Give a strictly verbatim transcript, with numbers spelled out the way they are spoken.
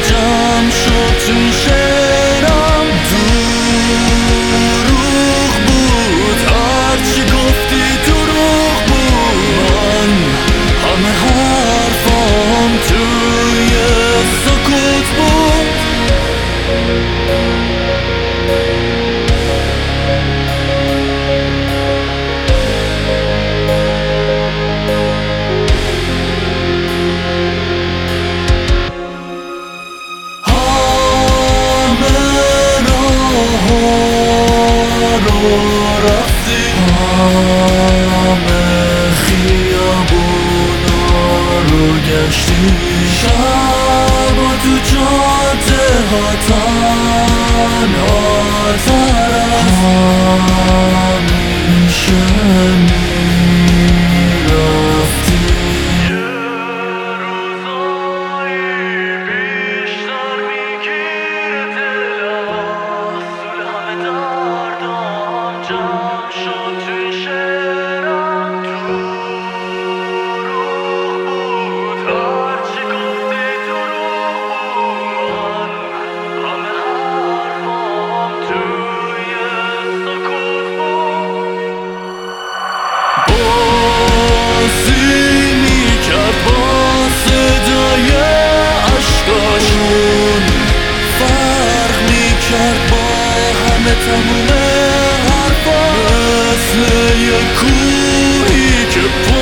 جمع شد تو شعرم. دروغ بود هرچی گفتی، دروغ بود. من همه حرفام توی سکوت بود. رفتی همه خیابونا رو گشتی، شبا تو جاده ها تنها ترم. همیشه میرفتی. یه روزایی بیشتر میگیره دلم، سول همه دردم جمع شد توی شعرم. دروغ بود هرچی گفتی، دروغ بود. من همه حرفام توی سکوت بود. بازی میکرد با صدای عشقاشون، فرق میکرد با همه تموم حرفا. مثل یه کوهی که